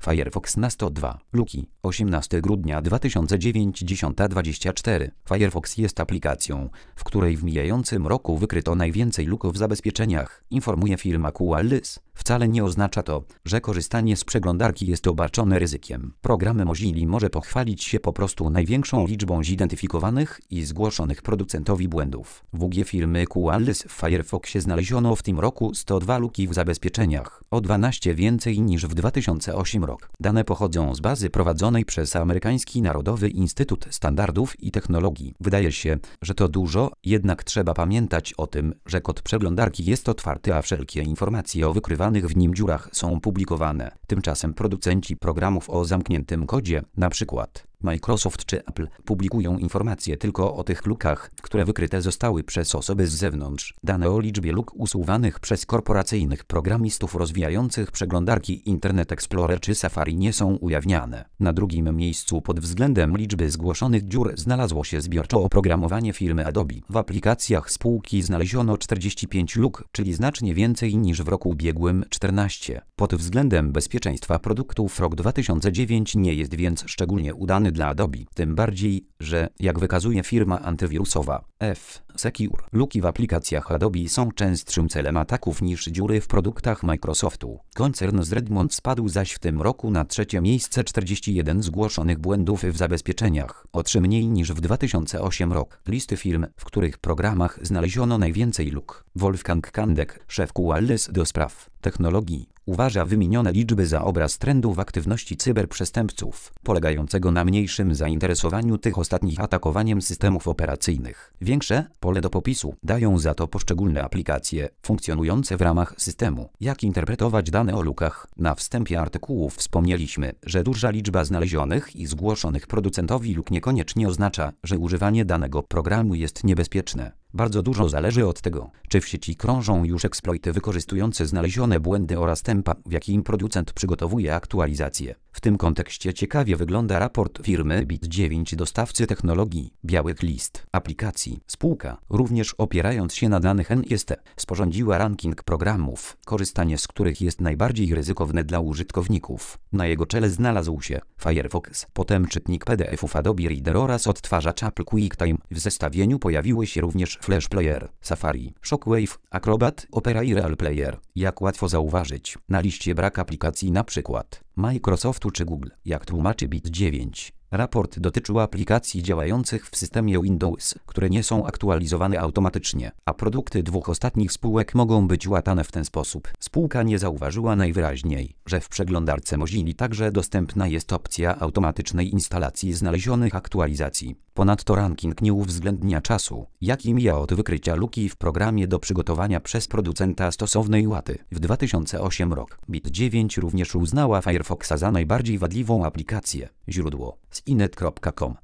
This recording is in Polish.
Firefox na 102. Luki. 18 grudnia 2009 10:24. Firefox jest aplikacją, w której w mijającym roku wykryto najwięcej luk w zabezpieczeniach, informuje firma Qualys. Wcale nie oznacza to, że korzystanie z przeglądarki jest obarczone ryzykiem. Program Mozilla może pochwalić się po prostu największą liczbą zidentyfikowanych i zgłoszonych producentowi błędów. WG firmy Qualys w Firefoxie znaleziono w tym roku 102 luki w zabezpieczeniach, o 12 więcej niż w 2008 roku. Dane pochodzą z bazy prowadzonej przez Amerykański Narodowy Instytut Standardów i Technologii. Wydaje się, że to dużo, jednak trzeba pamiętać o tym, że kod przeglądarki jest otwarty, a wszelkie informacje o wykrywanych w nim dziurach są publikowane. Tymczasem producenci programów o zamkniętym kodzie, np. Microsoft czy Apple, publikują informacje tylko o tych lukach, które wykryte zostały przez osoby z zewnątrz. Dane o liczbie luk usuwanych przez korporacyjnych programistów rozwijających przeglądarki Internet Explorer czy Safari nie są ujawniane. Na drugim miejscu pod względem liczby zgłoszonych dziur znalazło się zbiorcze oprogramowanie firmy Adobe. W aplikacjach spółki znaleziono 45 luk, czyli znacznie więcej niż w roku ubiegłym 14. Pod względem bezpieczeństwa produktów rok 2009 nie jest więc szczególnie udany dla Adobe, tym bardziej, że, jak wykazuje firma antywirusowa F-Secure, luki w aplikacjach Adobe są częstszym celem ataków niż dziury w produktach Microsoftu. Koncern z Redmond spadł zaś w tym roku na trzecie miejsce, 41 zgłoszonych błędów w zabezpieczeniach, o 3 mniej niż w 2008 roku. Listy firm, w których programach znaleziono najwięcej luk. Wolfgang Kandek, szef Qualys do spraw technologii, uważa wymienione liczby za obraz trendu w aktywności cyberprzestępców, polegającego na mniejszym zainteresowaniu tych ostatnich atakowaniem systemów operacyjnych. Większe pole do popisu dają za to poszczególne aplikacje funkcjonujące w ramach systemu. Jak interpretować dane o lukach? Na wstępie artykułu wspomnieliśmy, że duża liczba znalezionych i zgłoszonych producentowi luk niekoniecznie oznacza, że używanie danego programu jest niebezpieczne. Bardzo dużo zależy od tego, czy w sieci krążą już eksploity wykorzystujące znalezione błędy oraz tempa, w jakim producent przygotowuje aktualizacje. W tym kontekście ciekawie wygląda raport firmy Bit9, dostawcy technologii białych list aplikacji. Spółka, również opierając się na danych NIST, sporządziła ranking programów, korzystanie z których jest najbardziej ryzykowne dla użytkowników. Na jego czele znalazł się Firefox, potem czytnik PDF-ów Adobe Reader oraz odtwarzacz Apple QuickTime. W zestawieniu pojawiły się również Flash Player, Safari, Shockwave, Acrobat, Opera i Real Player. Jak łatwo zauważyć, na liście brak aplikacji np. Microsoftu czy Google, jak tłumaczy Bit9. Raport dotyczył aplikacji działających w systemie Windows, które nie są aktualizowane automatycznie, a produkty dwóch ostatnich spółek mogą być łatane w ten sposób. Spółka nie zauważyła najwyraźniej, że w przeglądarce Mozilla także dostępna jest opcja automatycznej instalacji znalezionych aktualizacji. Ponadto ranking nie uwzględnia czasu, jaki mija od wykrycia luki w programie do przygotowania przez producenta stosownej łaty. W 2008 roku Bit9 również uznała Firefoxa za najbardziej wadliwą aplikację. Źródło: Skynet.com